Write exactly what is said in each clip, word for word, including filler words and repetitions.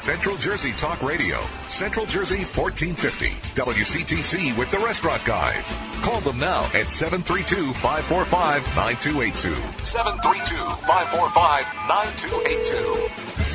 Central Jersey Talk Radio. Central Jersey fourteen fifty. W C T C with the Restaurant Guys. Call them now at seven three two, five four five, nine two eight two. seven three two, five four five, nine two eight two.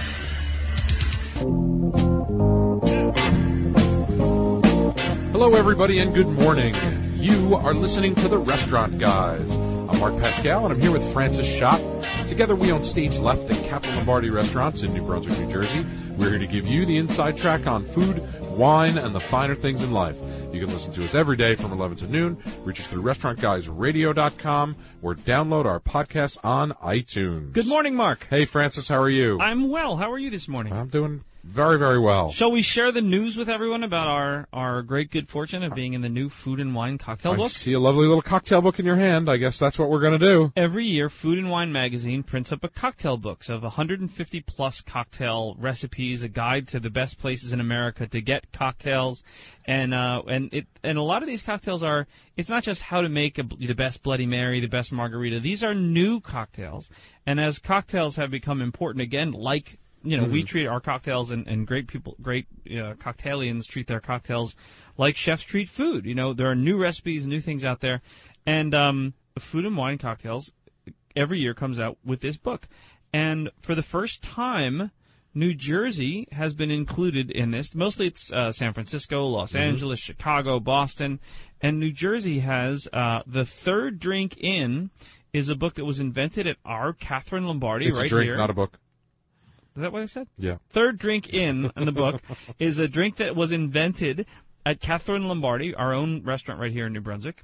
Hello, everybody, and good morning. You are listening to the Restaurant Guys. I'm Mark Pascal, and I'm here with Francis Schott. Together, we own Stage Left at Catherine Lombardi Restaurants in New Brunswick, New Jersey. We're here to give you the inside track on food, wine, and the finer things in life. You can listen to us every day from eleven to noon. Reach us through restaurant guys radio dot com or download our podcast on iTunes. Good morning, Mark. Hey, Francis, how are you? I'm well. How are you this morning? I'm doing very, very well. Shall we share the news with everyone about our, our great good fortune of being in the new Food and Wine cocktail I book? see a lovely little cocktail book in your hand. I guess that's what we're going to do. Every year, Food and Wine magazine prints up a cocktail book of one hundred fifty plus cocktail recipes, a guide to the best places in America to get cocktails. And uh, and it and a lot of these cocktails are, it's not just how to make a, the best Bloody Mary, the best margarita. These are new cocktails. And as cocktails have become important again, like You know, mm-hmm. we treat our cocktails, and, and great people, great uh, cocktailians treat their cocktails like chefs treat food. You know, there are new recipes, new things out there. And um, Food and Wine Cocktails every year comes out with this book. And for the first time, New Jersey has been included in this. Mostly it's uh, San Francisco, Los mm-hmm. Angeles, Chicago, Boston. And New Jersey has uh, The Third Drink In is a book that was invented at our Catherine Lombardi it's right a drink, here. Not a book. Is that what I said? Yeah. Third Drink In, in the book, is a drink that was invented at Catherine Lombardi, our own restaurant right here in New Brunswick.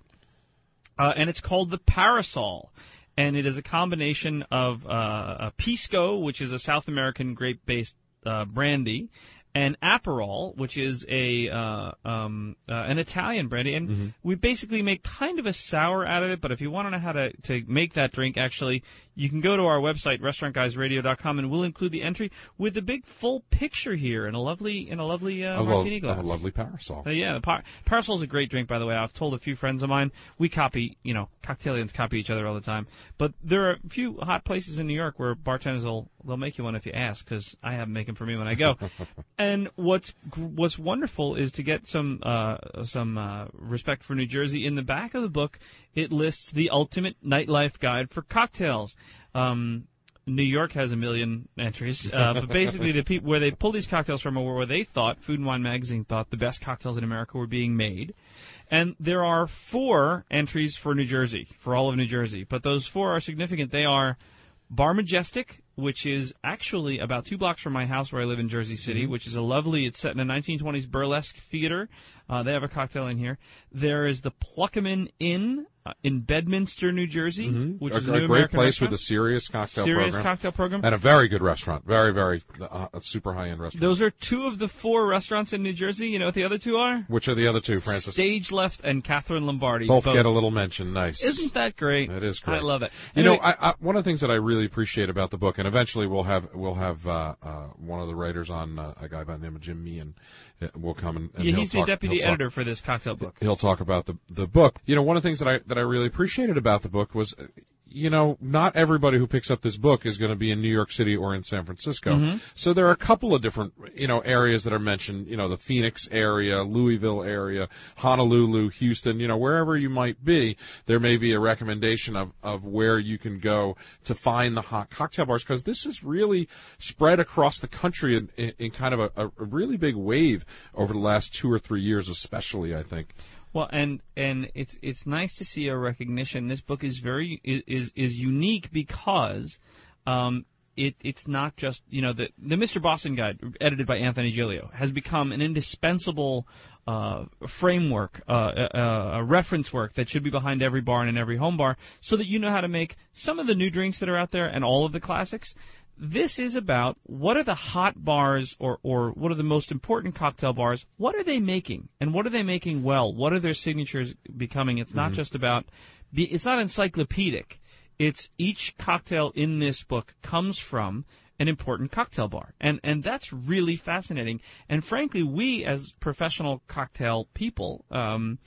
Uh, and it's called the Parasol. And it is a combination of uh, a Pisco, which is a South American grape-based uh, brandy, and Aperol, which is a uh, um, uh, an Italian brandy. And mm-hmm. we basically make kind of a sour out of it, but if you want to know how to, to make that drink, actually, you can go to our website, restaurant guys radio dot com, and we'll include the entry with a big full picture here in a lovely in a lovely uh, a martini lo- glass. A lovely Parasol. Uh, yeah, the par- Parasol is a great drink, by the way. I've told a few friends of mine, we copy, you know, cocktailians copy each other all the time. But there are a few hot places in New York where bartenders will they'll make you one if you ask, because I have them make them for me when I go. And what's what's wonderful is to get some uh, some uh, respect for New Jersey. In the back of the book, it lists the ultimate nightlife guide for cocktails. Um, New York has a million entries, uh, but basically the people where they pull these cocktails from are where they thought, Food and Wine magazine thought, the best cocktails in America were being made. And there are four entries for New Jersey, for all of New Jersey, but those four are significant. They are Bar Majestic, which is actually about two blocks from my house where I live in Jersey City, mm-hmm. which is a lovely, it's set in a nineteen twenties burlesque theater. Uh, they have a cocktail in here. There is the Pluckaman Inn uh, in Bedminster, New Jersey, mm-hmm. which a, is a, a new great American place restaurant. with a serious cocktail serious program. cocktail program. And a very good restaurant. Very, very uh, a super high-end restaurant. Those are two of the four restaurants in New Jersey. You know what the other two are? Which are the other two, Francis? Stage Left and Catherine Lombardi. Both, both. get a little mention. Nice. Isn't that great? It is great. I love it. You anyway, know, I, I, one of the things that I really appreciate about the book, and eventually we'll have we'll have uh, uh, one of the writers on, uh, a guy by the name of Jim Meehan, uh, will come and, and yeah, he'll he's talk, the deputy he'll talk, editor for this cocktail book. He'll talk about the the book. You know, one of the things that I that I really appreciated about the book was, you know, not everybody who picks up this book is going to be in New York City or in San Francisco. Mm-hmm. So there are a couple of different, you know, areas that are mentioned, you know, the Phoenix area, Louisville area, Honolulu, Houston, you know, wherever you might be, there may be a recommendation of, of where you can go to find the hot cocktail bars, because this is really spread across the country in, in, in kind of a, a really big wave over the last two or three years especially, I think. Well, and and it's it's nice to see a recognition. This book is very is is unique because um, it it's not just, you know, the the Mister Boston Guide, edited by Anthony Giglio, has become an indispensable uh, framework, uh, a, a reference work that should be behind every bar and in every home bar, so that you know how to make some of the new drinks that are out there and all of the classics. This is about what are the hot bars or, or what are the most important cocktail bars, what are they making, and what are they making well? What are their signatures becoming? It's not mm-hmm. just about, be, it's not encyclopedic. It's each cocktail in this book comes from an important cocktail bar. And, and that's really fascinating. And frankly, we as professional cocktail people, um,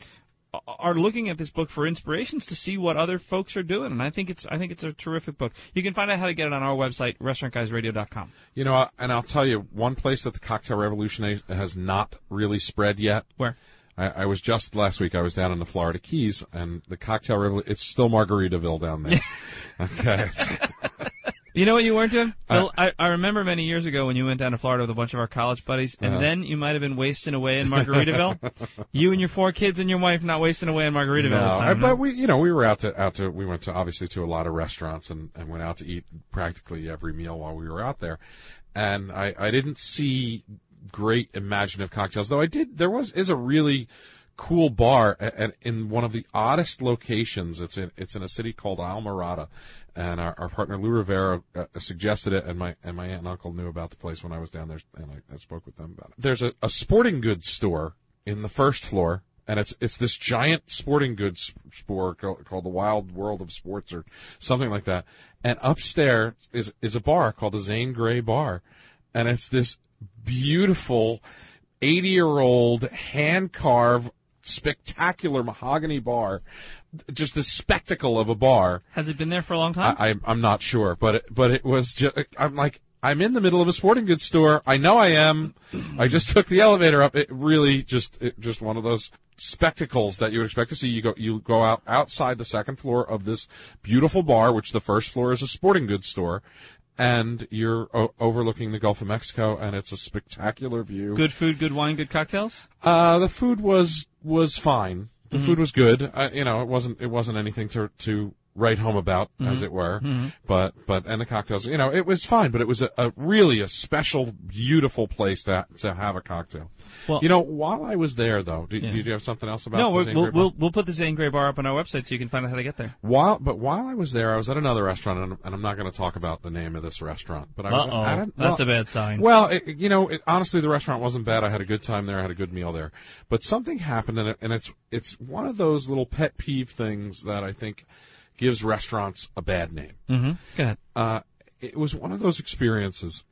are looking at this book for inspirations to see what other folks are doing, and I think it's I think it's a terrific book. You can find out how to get it on our website, restaurant guys radio dot com. You know, and I'll tell you, one place that the cocktail revolution has not really spread yet. Where? I, I was just last week. I was down in the Florida Keys, and the cocktail revolution. It's still Margaritaville down there. Okay. You know what you weren't doing? Uh, Bill, I, I remember many years ago when you went down to Florida with a bunch of our college buddies, and uh-huh. then you might have been wasting away in Margaritaville. You and your four kids and your wife not wasting away in Margaritaville no, this time. but no? we, you know, we were out to out to we went to obviously to a lot of restaurants and, and went out to eat practically every meal while we were out there, and I, I didn't see great imaginative cocktails, though I did. There was is a really cool bar and in one of the oddest locations. It's in it's in a city called Almirada. And our, our partner Lou Rivera uh, suggested it, and my and my aunt and uncle knew about the place when I was down there, and I, I spoke with them about it. There's a, a sporting goods store in the first floor, and it's it's this giant sporting goods store called, called the Wild World of Sports or something like that. And upstairs is is a bar called the Zane Grey Bar, and it's this beautiful eighty-year-old hand-carved, spectacular mahogany bar. Just the spectacle of a bar. Has it been there for a long time? I, I, I'm not sure, but it, but it was just. I'm like, I'm in the middle of a sporting goods store. I know I am. I just took the elevator up. It really just it, just one of those spectacles that you would expect to see. You go you go out outside the second floor of this beautiful bar, which the first floor is a sporting goods store, and you're o- overlooking the Gulf of Mexico, and it's a spectacular view. Good food, good wine, good cocktails? Uh, the food was was fine. The mm-hmm. food was good. Uh, you know, it wasn't it wasn't anything to to write home about, mm-hmm. as it were. Mm-hmm. But but and the cocktails, you know, it was fine. But it was a, a really a special, beautiful place to to have a cocktail. Well, you know, while I was there, though, did, yeah. did you have something else about? No, the we'll Zane we'll, Grey Bar? we'll we'll put the Zane Grey Bar up on our website so you can find out how to get there. While but while I was there, I was at another restaurant, and, and I'm not going to talk about the name of this restaurant. But I was Uh-oh. at it. That's well, a bad sign. Well, it, you know, it, honestly, the restaurant wasn't bad. I had a good time there. I had a good meal there. But something happened, and, it, and it's it's one of those little pet peeve things that I think gives restaurants a bad name. Mm-hmm. Go ahead. Uh, it was one of those experiences.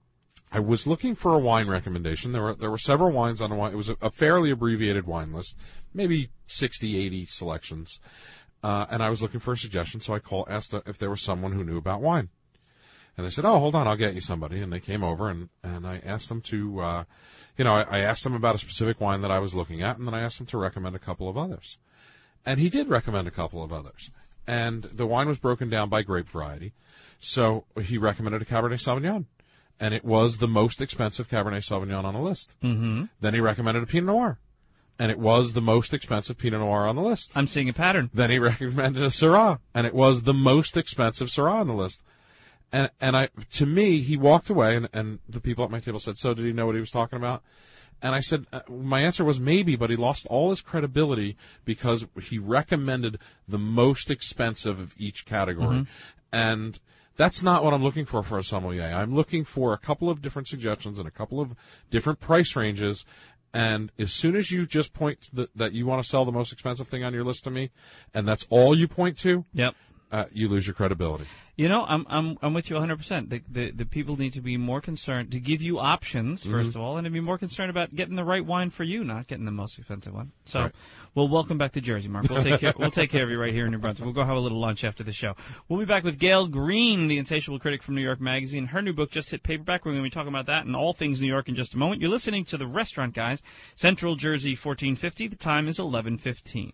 I was looking for a wine recommendation. There were there were several wines on a wine. It was a, a fairly abbreviated wine list, maybe sixty, eighty selections. Uh, and I was looking for a suggestion, so I called, asked if there was someone who knew about wine. And they said, "Oh, hold on, I'll get you somebody." And they came over, and, and I asked them to, uh, you know, I, I asked them about a specific wine that I was looking at, and then I asked them to recommend a couple of others. And he did recommend a couple of others. And the wine was broken down by grape variety, so he recommended a Cabernet Sauvignon. And it was the most expensive Cabernet Sauvignon on the list. Mm-hmm. Then he recommended a Pinot Noir, and it was the most expensive Pinot Noir on the list. I'm seeing a pattern. Then he recommended a Syrah, and it was the most expensive Syrah on the list. And and I, to me, he walked away, and, and the people at my table said, "So did he know what he was talking about?" And I said, uh, my answer was maybe, but he lost all his credibility because he recommended the most expensive of each category. Mm-hmm. And that's not what I'm looking for for a sommelier. I'm looking for a couple of different suggestions and a couple of different price ranges. And as soon as you just point to the, that you want to sell the most expensive thing on your list to me, and that's all you point to, yep. uh, you lose your credibility. You know, I'm I'm I'm with you one hundred percent. The, the the people need to be more concerned to give you options first mm-hmm. of all, and to be more concerned about getting the right wine for you, not getting the most expensive one. So, right. Well, welcome back to Jersey, Mark. We'll take care we'll take care of you right here in New Brunswick. We'll go have a little lunch after the show. We'll be back with Gail Green, the insatiable critic from New York Magazine. Her new book just hit paperback. We're going to be talking about that and all things New York in just a moment. You're listening to the Restaurant Guys, Central Jersey fourteen fifty. The time is eleven fifteen.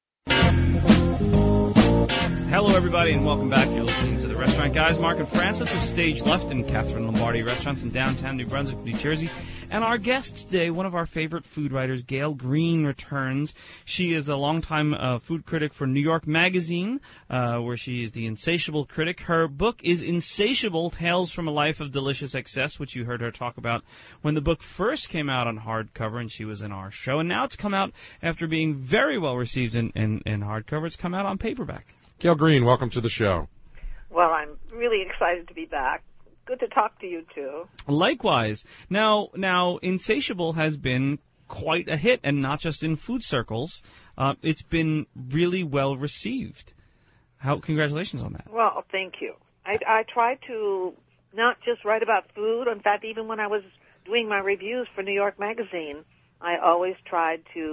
Hello, everybody, and welcome back. You're listening to the Restaurant Guys. Mark and Francis of Stage Left and Catherine Lombardi Restaurants in downtown New Brunswick, New Jersey. And our guest today, one of our favorite food writers, Gail Green, returns. She is a longtime uh, food critic for New York Magazine, uh, where she is the insatiable critic. Her book is Insatiable, Tales from a Life of Delicious Excess, which you heard her talk about when the book first came out on hardcover, and she was in our show. And now it's come out after being very well received in, in, in hardcover. It's come out on paperback. Gail Green, welcome to the show. Well, I'm really excited to be back. Good to talk to you, too. Likewise. Now, now, Insatiable has been quite a hit, and not just in food circles. Uh, it's been really well received. How? Congratulations on that. Well, thank you. I, I try to not just write about food. In fact, even when I was doing my reviews for New York Magazine, I always tried to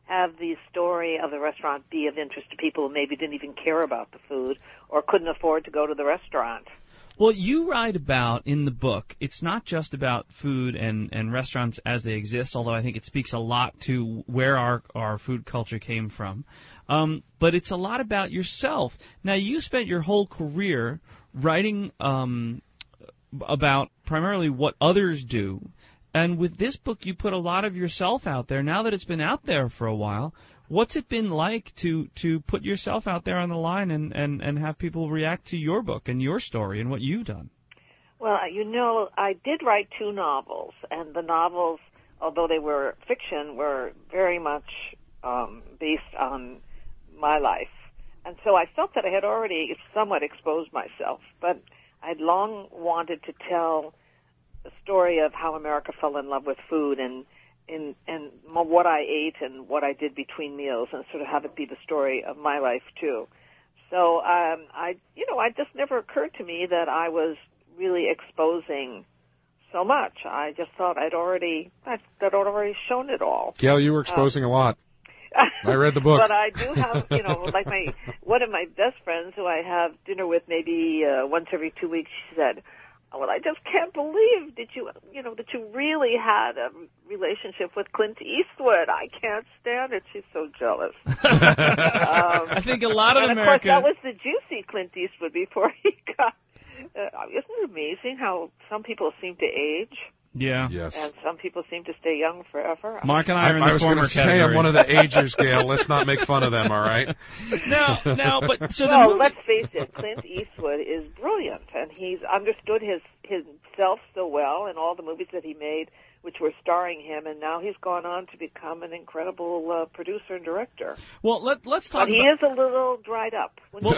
have the story of the restaurant be of interest to people who maybe didn't even care about the food or couldn't afford to go to the restaurant. Well, you write about, in the book, it's not just about food and, and restaurants as they exist, although I think it speaks a lot to where our, our food culture came from. Um, but it's a lot about yourself. Now, you spent your whole career writing um, about primarily what others do. And with this book, you put a lot of yourself out there. Now that it's been out there for a while, what's it been like to, to put yourself out there on the line and, and, and have people react to your book and your story and what you've done? Well, you know, I did write two novels, and the novels, although they were fiction, were very much um, based on my life. And so I felt that I had already somewhat exposed myself, but I'd long wanted to tell the story of how America fell in love with food and in and what I ate and what I did between meals, and sort of have it be the story of my life too. So um, I, you know, it just never occurred to me that I was really exposing so much. I just thought I'd already, I'd, I'd already shown it all. Gail, you were exposing um, a lot. I read the book. But I do have, you know, like my one of my best friends who I have dinner with maybe uh, once every two weeks. She said, "Well, I just can't believe that you, you know, that you really had a relationship with Clint Eastwood. I can't stand it." She's so jealous. um, I think a lot of and America. Of course, that was the juicy Clint Eastwood before he got. Uh, isn't it amazing how some people seem to age? Yeah. Yes. And some people seem to stay young forever. Mark and I are in I, the I was former say category. I'm one of the agers, Gail. Let's not make fun of them, all right? No, no, but so well, the movie... let's face it, Clint Eastwood is brilliant, and he's understood his himself so well in all the movies that he made, which were starring him, and now he's gone on to become an incredible uh, producer and director. Well, let, let's talk But he about... is a little dried up. Well,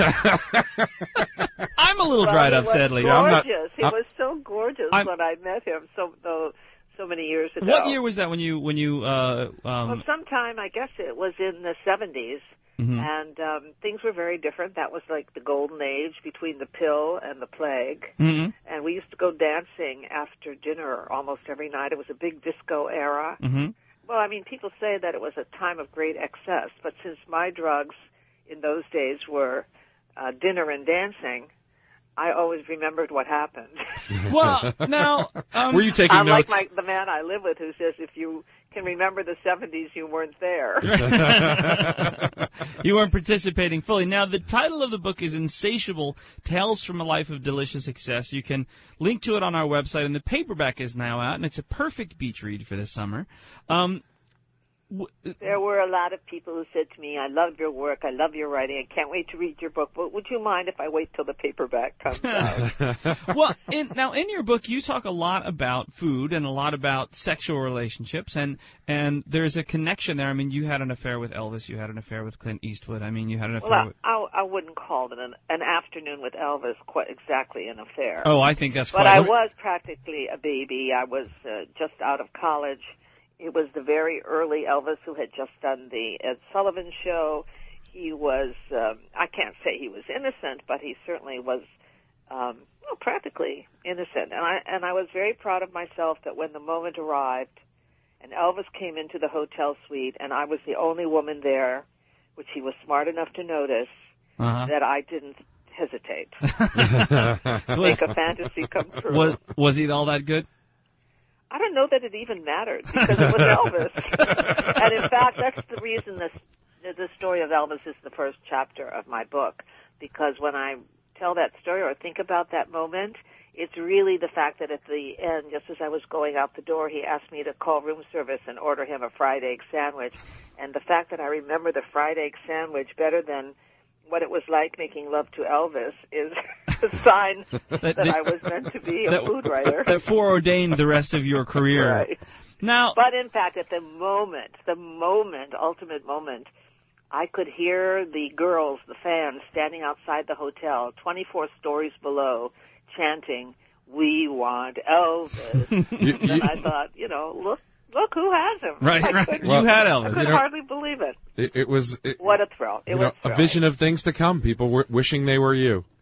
I'm a little well, dried he up, was sadly. Gorgeous. I'm not, he I'm, was so gorgeous I'm, when I met him so so, so many years ago. What year was that when you when you? Uh, um, well, sometime I guess it was in the seventies, mm-hmm. and um, things were very different. That was like the golden age between the pill and the plague, mm-hmm. and we used to go dancing after dinner almost every night. It was a big disco era. Mm-hmm. Well, I mean, people say that it was a time of great excess, but since my drugs in those days were uh, dinner and dancing, I always remembered what happened. Well, now... Um, were you taking Unlike notes? my, the man I live with who says if you can remember the seventies, you weren't there. You weren't participating fully. Now, the title of the book is Insatiable, Tales from a Life of Delicious Success. You can link to it on our website, and the paperback is now out, and it's a perfect beach read for this summer. Um, There were a lot of people who said to me, "I love your work, I love your writing, I can't wait to read your book, but would you mind if I wait till the paperback comes out?" Well, in, now in your book you talk a lot about food and a lot about sexual relationships, and and there's a connection there. I mean, you had an affair with Elvis, you had an affair with Clint Eastwood. I mean, you had an affair Well, with... I, I wouldn't call it an, an afternoon with Elvis quite exactly an affair. Oh, I think that's But quite... I was practically a baby. I was uh, just out of college. It was the very early Elvis who had just done the Ed Sullivan Show. He was, um, I can't say he was innocent, but he certainly was um, well, practically innocent. And I, and I was very proud of myself that when the moment arrived and Elvis came into the hotel suite and I was the only woman there, which he was smart enough to notice, uh-huh. that I didn't hesitate. Make a fantasy come true. Was, was he all that good? I don't know that it even mattered because it was Elvis. And in fact, that's the reason this, the story of Elvis is the first chapter of my book, because when I tell that story or think about that moment, it's really the fact that at the end, just as I was going out the door, he asked me to call room service and order him a fried egg sandwich. And the fact that I remember the fried egg sandwich better than what it was like making love to Elvis is a sign that, that I was meant to be a that, food writer. That foreordained the rest of your career. Right. Now, but in fact, at the moment, the moment, ultimate moment, I could hear the girls, the fans, standing outside the hotel, twenty-four stories below, chanting, "We want Elvis." you, you, and I thought, you know, look. Look who has him. Right, I right. couldn't- You had Elvis. I could You know, hardly believe it. it, it was... It, What a thrill. It you was know, a vision of things to come. People were wishing they were you.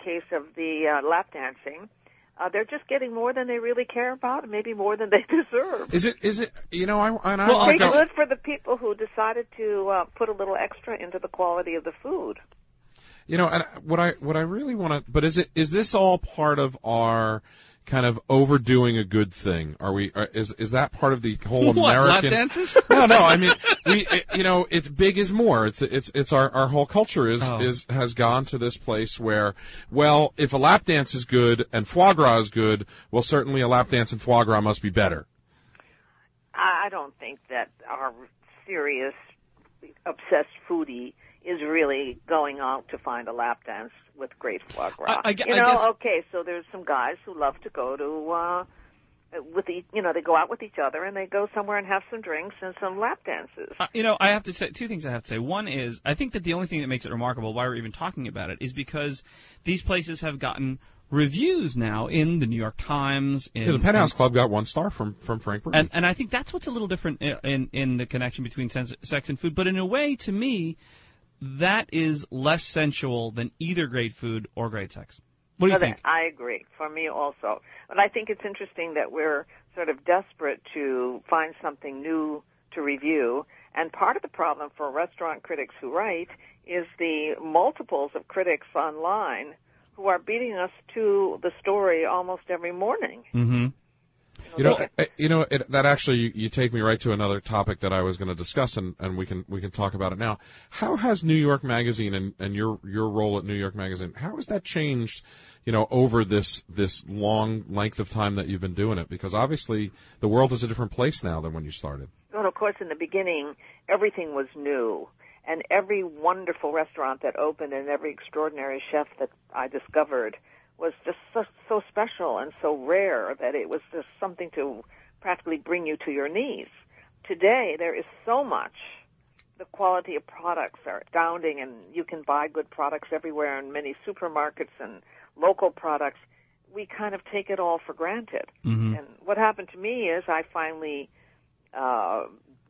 case of the uh, lap dancing, Uh, they're just getting more than they really care about, and maybe more than they deserve. Is it? Is it? You know, I and I Well, want It's to go. good for the people who decided to uh, put a little extra into the quality of the food. You know, and what I what I really want to, but is it is this all part of our kind of overdoing a good thing? Are we? Are, is is that part of the whole What, lap American? dances? No, no. I mean, we. It, you know, it's big is more. It's it's it's our our whole culture is Oh. is has gone to this place where, well, if a lap dance is good and foie gras is good, well, certainly a lap dance and foie gras must be better. I I don't think that our serious, obsessed foodie is really going out to find a lap dance with great foie gras. I- I gu- you I know, guess- okay, so there's some guys who love to go to, uh, with the, you know, they go out with each other and they go somewhere and have some drinks and some lap dances. Uh, you know, I have to say two things. I have to say. One is, I think that the only thing that makes it remarkable, why we're even talking about it, is because these places have gotten reviews now in the New York Times. In, Yeah, the Penthouse Club got one star from from Frank Bruni. And, and I think that's what's a little different in, in, in the connection between sense, sex and food. But in a way, to me, that is less sensual than either great food or great sex. What do you So think? that- I agree. For me also. But I think it's interesting that we're sort of desperate to find something new to review. And part of the problem for restaurant critics who write is the multiples of critics online who are beating us to the story almost every morning. Mm-hmm. You know, I- you know it, that actually you, you take me right to another topic that I was going to discuss, and, and we can we can talk about it now. How has New York Magazine and, and your your role at New York Magazine, how has that changed, you know, over this this long length of time that you've been doing it? Because obviously the world is a different place now than when you started. Well, of course, in the beginning, everything was new. And every wonderful restaurant that opened and every extraordinary chef that I discovered was just so, so special and so rare that it was just something to practically bring you to your knees. Today, there is so much. The quality of products are astounding, and you can buy good products everywhere in many supermarkets and local products. We kind of take it all for granted. Mm-hmm. And what happened to me is I finally uh,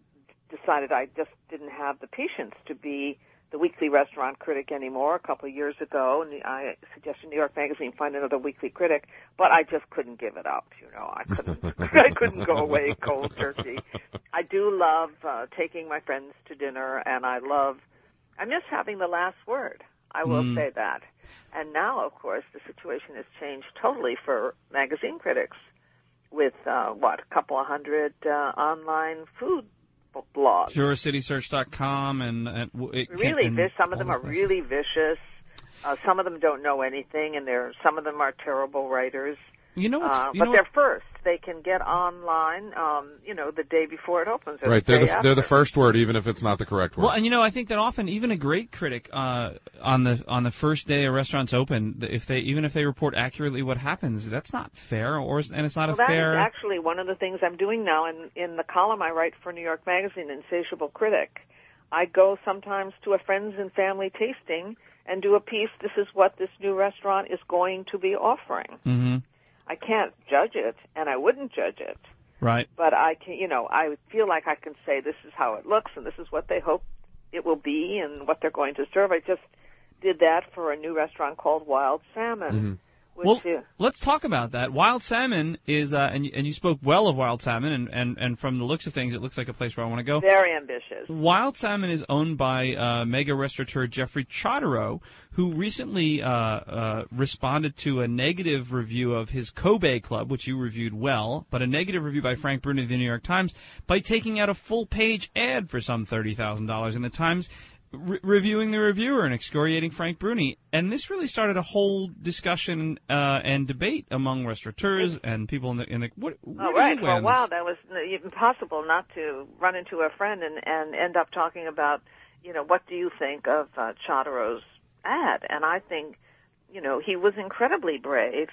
decided I just didn't have the patience to be the weekly restaurant critic anymore a couple of years ago, and I suggested New York Magazine find another weekly critic, but I just couldn't give it up, you know. I couldn't I couldn't go away cold turkey. I do love uh, taking my friends to dinner, and I love, I miss having the last word. I will Mm. say that. And now, of course, the situation has changed totally for magazine critics with, uh, what, a couple of hundred uh, online food blogs. Sure City Search dot com and, and it can, Really, and there's some of all them those are places. really vicious. Uh, some of them don't know anything, and they're some of them are terrible writers. You know what's, Uh, you but know they're what, first. They can get online, um, you know, the day before it opens. Or Right, the they're day the, after. they're the first word, even if it's not the correct word. well, and you know, I think that often even a great critic uh, on the on the first day a restaurant's open, if they even if they report accurately what happens, that's not fair, or and it's not Well, a that fair. is actually one of the things I'm doing now in, in the column I write for New York Magazine, Insatiable Critic. I go sometimes to a friends and family tasting and do a piece, this is what this new restaurant is going to be offering. Mm-hmm. I can't judge it, and I wouldn't judge it, Right. but I can, you know, I feel like I can say this is how it looks and this is what they hope it will be and what they're going to serve. I just did that for a new restaurant called Wild Salmon. Mm-hmm. Which Well, is, let's talk about that. Wild Salmon is, uh, and, you, and you spoke well of Wild Salmon, and, and, and from the looks of things, it looks like a place where I want to go. very ambitious. Wild Salmon is owned by uh, mega restaurateur Jeffrey Chodorow, who recently uh, uh, responded to a negative review of his Kobe Club, which you reviewed well, but a negative review by Frank Bruni of the New York Times by taking out a full-page ad for some thirty thousand dollars in the Times, re- reviewing the reviewer and excoriating Frank Bruni. And this really started a whole discussion uh, and debate among restaurateurs and people in the... In the what, where Oh, do right. you For weigh a on while, this? that was n- impossible not to run into a friend and, and end up talking about, you know, what do you think of uh, Chodorow's ad? And I think, you know, he was incredibly brave.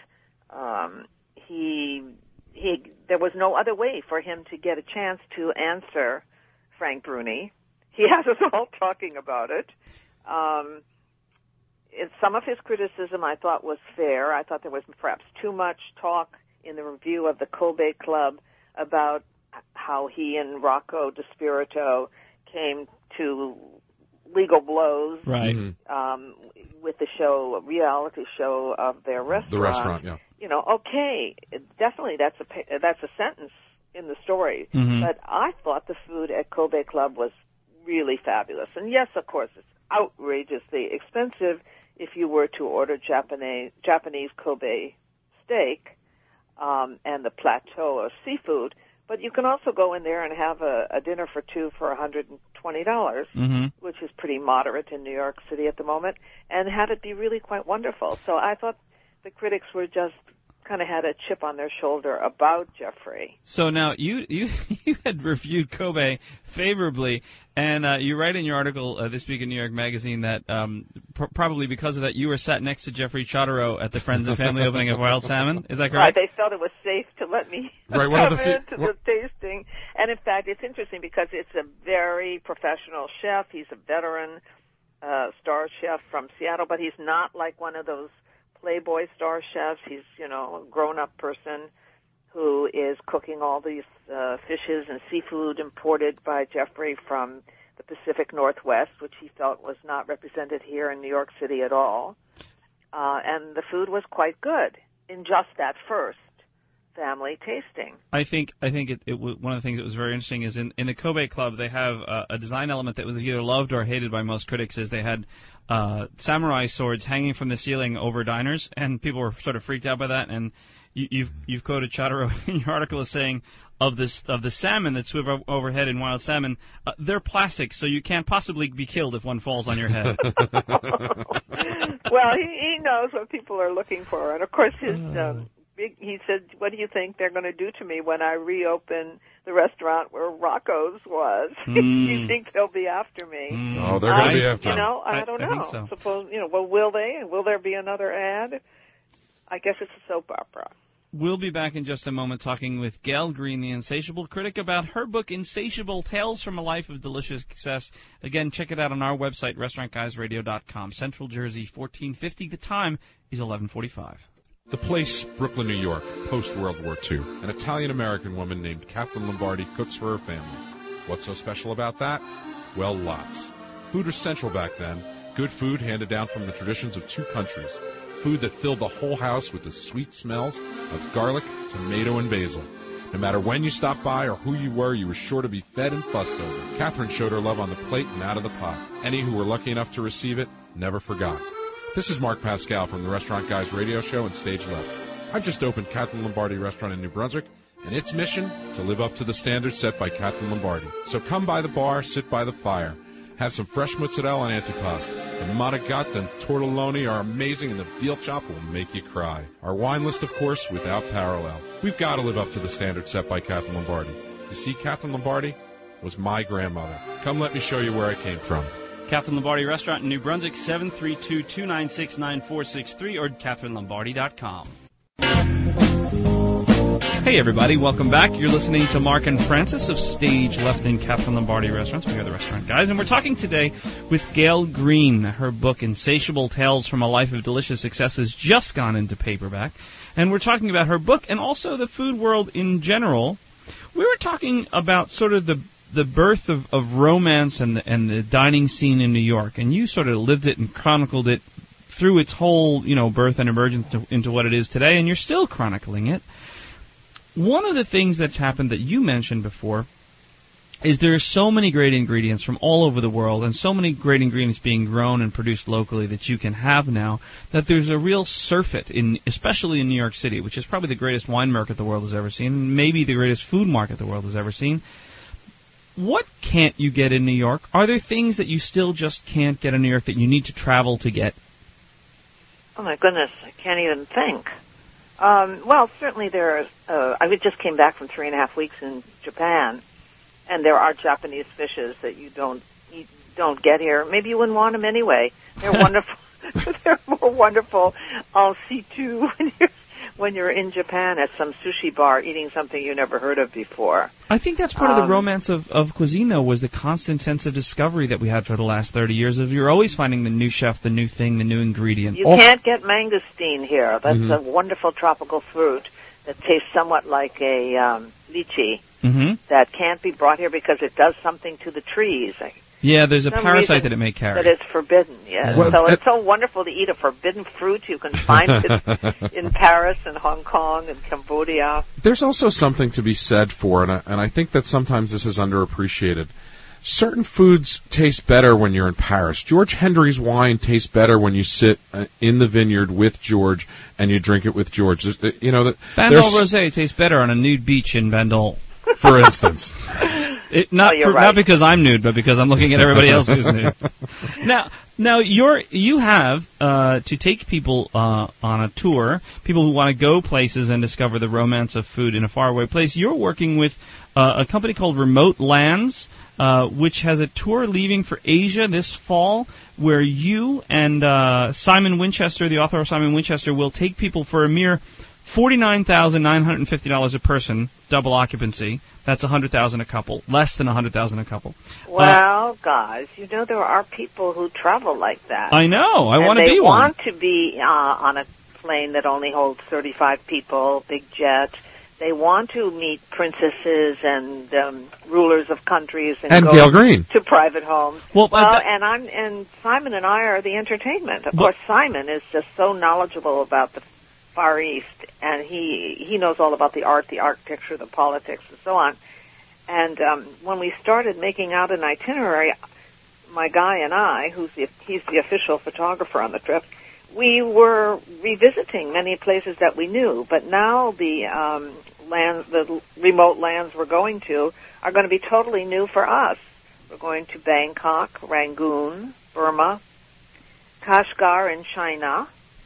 Um, he, he, there was no other way for him to get a chance to answer Frank Bruni. He has us all talking about it. Um, it, some of his criticism I thought was fair. I thought there was perhaps too much talk in the review of the Kobe Club about how he and Rocco DiSpirito came to legal blows Right. Mhm. um, with the show, a reality show of their restaurant. The restaurant, yeah. you know, okay, definitely that's a that's a sentence in the story. Mm-hmm. But I thought the food at Kobe Club was really fabulous. And yes, of course, it's outrageously expensive if you were to order Japanese Japanese Kobe steak um, and the plateau of seafood. But you can also go in there and have a, a dinner for two for one hundred twenty dollars, mm-hmm. which is pretty moderate in New York City at the moment, and have it be really quite wonderful. So I thought the critics were just kind of had a chip on their shoulder about Jeffrey. So now you you you had reviewed Kobe favorably, and uh, you write in your article uh, this week in New York Magazine that um, pr- probably because of that you were sat next to Jeffrey Chodorow at the Friends and Family opening of Wild Salmon. Is that Right, correct? they felt it was safe to let me Right, one come of the fe- into what- the tasting. And in fact, it's interesting because it's a very professional chef. He's a veteran uh, star chef from Seattle, but he's not like one of those Playboy star chefs. He's, you know, a grown-up person who is cooking all these uh, fishes and seafood imported by Jeffrey from the Pacific Northwest, which he felt was not represented here in New York City at all. Uh, and the food was quite good in just that first family tasting. I think I think it, it w- one of the things that was very interesting is in, in the Kobe Club they have uh, a design element that was either loved or hated by most critics. Is they had uh, samurai swords hanging from the ceiling over diners, and people were sort of freaked out by that. And you, you've you've quoted Chodorow in your article as saying of this of the salmon that swim o- overhead in Wild Salmon, uh, they're plastic, so you can't possibly be killed if one falls on your head. Well, he, he knows what people are looking for, and of course his. Um, He said, "What do you think they're going to do to me when I reopen the restaurant where Rocco's was? Mm. Do you think they'll be after me?" Mm. Oh, they're going to be I- after You him. know, I, I- don't I know. think so. Suppose you know. Well, will they? Will there be another ad? I guess it's a soap opera. We'll be back in just a moment talking with Gail Green, the insatiable critic, about her book, Insatiable Tales from a Life of Delicious Success. Again, check it out on our website, restaurant guys radio dot com. Central Jersey, fourteen fifty. The time is eleven forty-five. The place, Brooklyn, New York, post-World War Two. An Italian-American woman named Catherine Lombardi cooks for her family. What's so special about that? Well, lots. Food was central back then. Good food handed down from the traditions of two countries. Food that filled the whole house with the sweet smells of garlic, tomato, and basil. No matter when you stopped by or who you were, you were sure to be fed and fussed over. Catherine showed her love on the plate and out of the pot. Any who were lucky enough to receive it never forgot. This is Mark Pascal from the Restaurant Guys radio show and Stage Left. I've just opened Catherine Lombardi Restaurant in New Brunswick, and its mission, to live up to the standards set by Catherine Lombardi. So come by the bar, sit by the fire. Have some fresh mozzarella and antipasto. The manicotti and tortelloni are amazing, and the veal chop will make you cry. Our wine list, of course, without parallel. We've got to live up to the standards set by Catherine Lombardi. You see, Catherine Lombardi was my grandmother. Come let me show you where I came from. Catherine Lombardi Restaurant in New Brunswick, seven three two, two nine six, nine four six three or catherine lombardi dot com. Hey everybody, welcome back. You're listening to Mark and Francis of Stage Left in Catherine Lombardi Restaurants. We are the Restaurant Guys, and we're talking today with Gail Green. Her book, Insatiable Tales from a Life of Delicious Success, has just gone into paperback. And we're talking about her book and also the food world in general. We were talking about sort of the the birth of, of romance and the, and the dining scene in New York, and you sort of lived it and chronicled it through its whole, you know, birth and emergence to, into what it is today, and you're still chronicling it. One of the things that's happened that you mentioned before is there are so many great ingredients from all over the world and so many great ingredients being grown and produced locally that you can have now that there's a real surfeit, in, especially in New York City, which is probably the greatest wine market the world has ever seen, maybe the greatest food market the world has ever seen. What can't you get in New York? Are there things that you still just can't get in New York that you need to travel to get? Oh my goodness, I can't even think. Um, well, certainly there are. Uh, I just came back from three and a half weeks in Japan, and there are Japanese fishes that you don't you don't get here. Maybe you wouldn't want them anyway. They're wonderful. They're more wonderful en situ when you're when you're in Japan at some sushi bar eating something you never heard of before. I think that's part Um, of the romance of, of cuisine, though, was the constant sense of discovery that we had for the last thirty years. Of you're always finding the new chef, the new thing, the new ingredient. You Oh, can't get mangosteen here. That's Mhm. a wonderful tropical fruit that tastes somewhat like a um, lychee mm-hmm. that can't be brought here because it does something to the trees. I, Yeah, there's a some parasite reason that it may carry. That it's forbidden, yes. Well, so it- it's so wonderful to eat a forbidden fruit. You can find it in Paris and Hong Kong and Cambodia. There's also something to be said for, and I, and I think that sometimes this is underappreciated. Certain foods taste better when you're in Paris. George Hendry's wine tastes better when you sit uh, in the vineyard with George and you drink it with George. There's, uh, you know, that Bandol there's- Rosé tastes better on a nude beach in Bandol. for instance. It, not Oh, you're for, right. not because I'm nude, but because I'm looking at everybody else who's nude. Now, now you're you have uh, to take people uh, on a tour, people who want to go places and discover the romance of food in a faraway place. You're working with uh, a company called Remote Lands, uh, which has a tour leaving for Asia this fall, where you and uh, Simon Winchester, the author of Simon Winchester, will take people for a mere forty-nine thousand nine hundred fifty dollars a person, double occupancy. That's one hundred thousand dollars a couple, less than one hundred thousand dollars a couple. Well, guys, you know there are people who travel like that. Uh, I know. I and want to they be one. want to be uh, on a plane that only holds thirty-five people, big jet. They want to meet princesses and um, rulers of countries and, And go Gail Green. to private homes. Well, Well, uh, and I'm and Simon and I are the entertainment. Of But- course, Simon is just so knowledgeable about the Far East, and he he knows all about the art, the architecture, the politics, and so on. And um, when we started making out an itinerary, my guy and I, who's the, he's the official photographer on the trip, we were revisiting many places that we knew. But now the um, lands, the remote lands we're going to, are going to be totally new for us. We're going to Bangkok, Rangoon, Burma, Kashgar in China,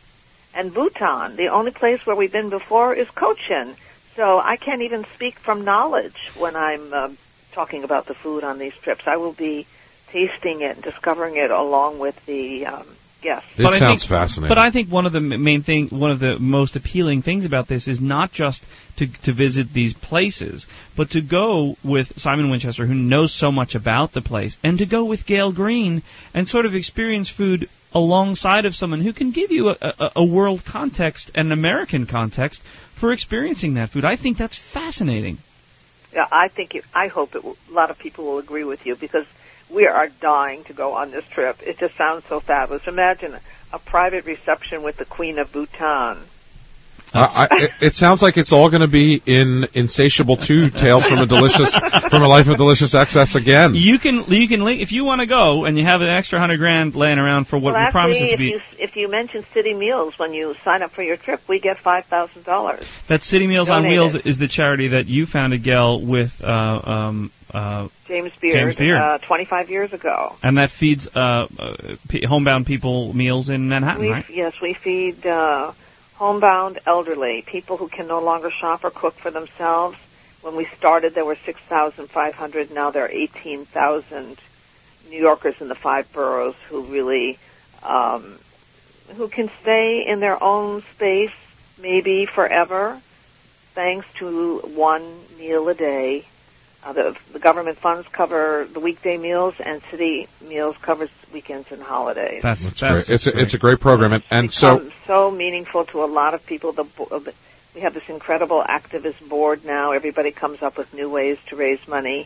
and Bhutan. The only place where we've been before is Cochin. So I can't even speak from knowledge when I'm uh, talking about the food on these trips. I will be tasting it and discovering it along with the um, guests. It But I sounds think- fascinating. But I think one of the m- main thing, one of the most appealing things about this is not just to to visit these places, but to go with Simon Winchester, who knows so much about the place, and to go with Gail Green and sort of experience food alongside of someone who can give you a, a, a world context and an American context for experiencing that food. I think that's fascinating. Yeah, I think it, I hope it will, a lot of people will agree with you because we are dying to go on this trip. It just sounds so fabulous. Imagine a, a private reception with the Queen of Bhutan. Uh, I, it, it sounds like it's all going to be in Insatiable two, Tales from a Delicious, from a Life of Delicious Excess again. You can you can link if you want to go and you have an extra hundred grand laying around for what well, we promise it actually, to if be. you if you mention City Meals when you sign up for your trip, we get five thousand dollars. That City Meals on Donate Wheels it. is the charity that you founded, Gail, with uh, um, uh, James Beard, James Beard. Uh, twenty-five years ago. and that feeds uh, uh, p- homebound people meals in Manhattan, We, right? Yes, we feed uh, homebound elderly, people who can no longer shop or cook for themselves. When we started, there were six thousand five hundred. Now there are eighteen thousand New Yorkers in the five boroughs who really, um, who can stay in their own space, maybe forever, thanks to one meal a day. Uh, the, the government funds cover the weekday meals, and City Meals covers weekends and holidays. That's, That's that's great. It's a, great. it's a great program, and, and so become so meaningful to a lot of people. The, bo- the we have this incredible activist board now. Everybody comes up with new ways to raise money.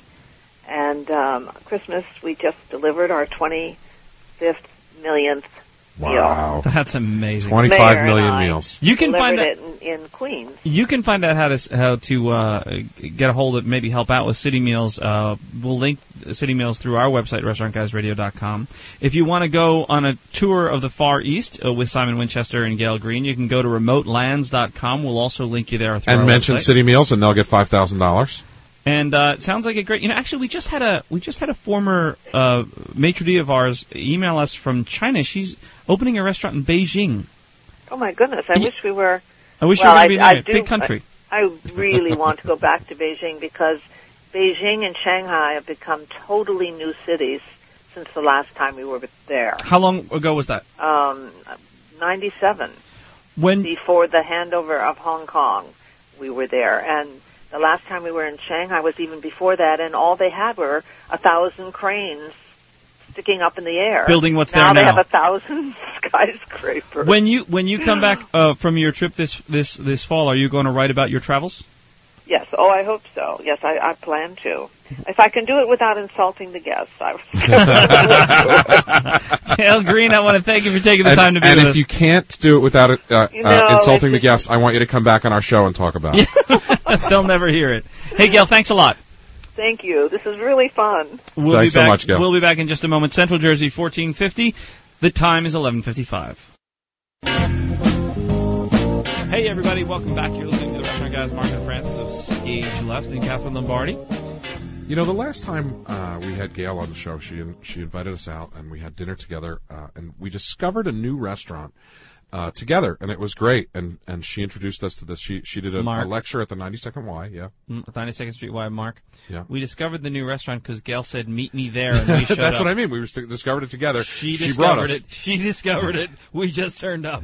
And um, Christmas, we just delivered our twenty-fifth millionth wow, That's amazing. twenty-five Mayor million and I meals. You can delivered find it in, in Queens. You can find out how to s- how to uh, get a hold of, maybe help out with City Meals. Uh, we'll link City Meals through our website, restaurant guys radio dot com. If you want to go on a tour of the Far East uh, with Simon Winchester and Gail Green, you can go to remote lands dot com. We'll also link you there through And our mention website. City Meals, and they'll get five thousand dollars. And uh, it sounds like a great. You know, actually, we just had a we just had a former uh, maitre d' of ours email us from China. She's opening a restaurant in Beijing. Oh, my goodness. I Ye- wish we were... I wish well, you were I, going to be I there. do, Big country. I, I really want to go back to Beijing because Beijing and Shanghai have become totally new cities since the last time we were there. How long ago was that? Um, ninety-seven. When Before the handover of Hong Kong, we were there. And the last time we were in Shanghai was even before that, and all they had were a thousand cranes sticking up in the air. Building what's now there they now. have a thousand skyscrapers. when you when you come back uh, from your trip this this this fall, are you going to write about your travels? Yes. Oh, I hope so. Yes, I, I plan to. If I can do it without insulting the guests, I was. Gail Green, I want to thank you for taking the and, time to be and with if us. you can't do it without uh, uh, You know, insulting the it's just- guests, I want you to come back on our show and talk about it. They'll never hear it. Hey, Gail, thanks a lot. Thank you. This is really fun. We'll Thanks be so back, much, Gail. We'll be back in just a moment. Central Jersey, fourteen fifty. The time is eleven fifty-five. Hey, everybody. Welcome back. You're listening to the Restaurant Guys, Mark and Francis of Stage Left and Catherine Lombardi. You know, the last time uh, we had Gail on the show, she she invited us out, and we had dinner together, uh, and we discovered a new restaurant uh, together, and it was great. And, and she introduced us to this. She she did a, a lecture at the ninety-second Y, yeah. Mm, ninety-second Street Y, Mark. Yeah. We discovered the new restaurant because Gail said, "Meet me there," and we showed That's up. what I mean. We st- discovered it together. She, she brought us. discovered it. She discovered it. We just turned up.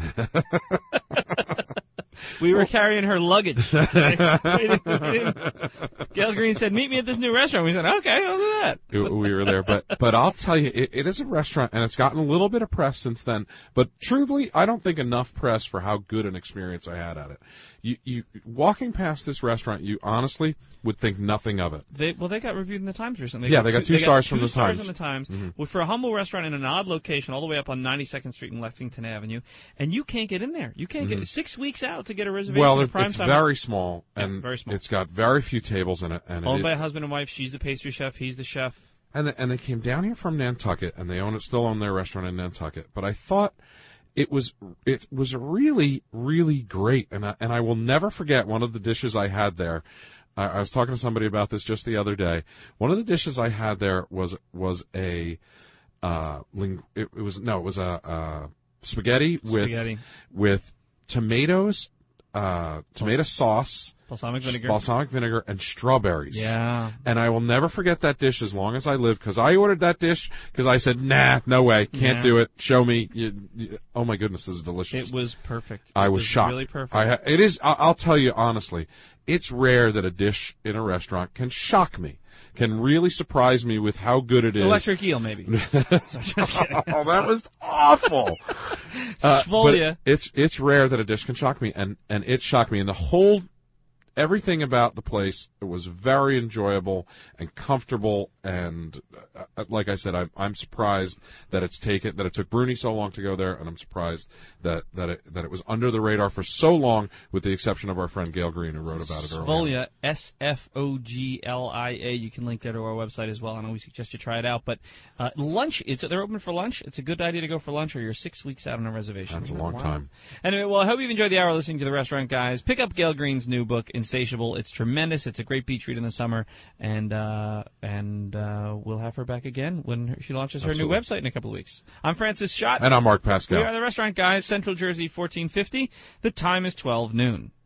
We were carrying her luggage. We didn't- we didn't- Gail Green said, "Meet me at this new restaurant." We said, "Okay, I'll do that." We were there, but but I'll tell you, it, it is a restaurant, and it's gotten a little bit of press since then. But truthfully, I don't think enough press for how good an experience I had at it. You, you walking past this restaurant, you honestly would think nothing of it. They, well, they got reviewed in the Times recently. Yeah, they got two stars from two the stars Times. in the Times. Mm-hmm. Well, for a humble restaurant in an odd location, all the way up on ninety-second Street and Lexington Avenue, and you can't get in there. You can't Mm-hmm. get six weeks out to get a reservation. Well, at it, prime it's time. very small, and Yeah, very small. it's got very few tables in it. And Owned it, by a husband and wife. She's the pastry chef. He's the chef. And they, and they came down here from Nantucket, and they own it, still own their restaurant in Nantucket. But I thought it was it was really really great, and I, and I will never forget one of the dishes I had there. I, I was talking to somebody about this just the other day. One of the dishes I had there was was a uh, ling- it, it was no, it was a uh, spaghetti with Spaghetti. with tomatoes, uh, tomato sauce. Balsamic vinegar. Balsamic vinegar and strawberries. Yeah. And I will never forget that dish as long as I live, because I ordered that dish because I said, nah, no way, can't Yeah. do it. Show me. You, you, oh my goodness, this is delicious. It was perfect. I It was, shocked. Really perfect. I ha- it is. I- I'll tell you honestly, it's rare that a dish in a restaurant can shock me, can really surprise me with how good it is. Electric eel, maybe. So, just kidding. Oh, that was awful. Uh, but Svolia. it's it's rare that a dish can shock me, and and it shocked me, and the whole. Everything about the place, it was very enjoyable and comfortable, and uh, like I said, I'm I'm surprised that it's taken that it took Bruni so long to go there, and I'm surprised that that it that it was under the radar for so long, with the exception of our friend Gail Green, who wrote about it earlier. Svolia, S F O G L I A. You can link there to our website as well, and we suggest you try it out. But uh, lunch, it's they're open for lunch. It's a good idea to go for lunch, or you're six weeks out on a reservation. That's a long Wow. time. Anyway, well, I hope you've enjoyed the hour listening to the Restaurant Guys. Pick up Gail Green's new book, Insatiable. It's tremendous. It's a great beach read in the summer, and uh, and uh, we'll have her back again when her, she launches her Absolutely. new website in a couple of weeks. I'm Francis Schott. And I'm Mark We Pascal. are the Restaurant Guys, Central Jersey, fourteen fifty. The time is twelve noon.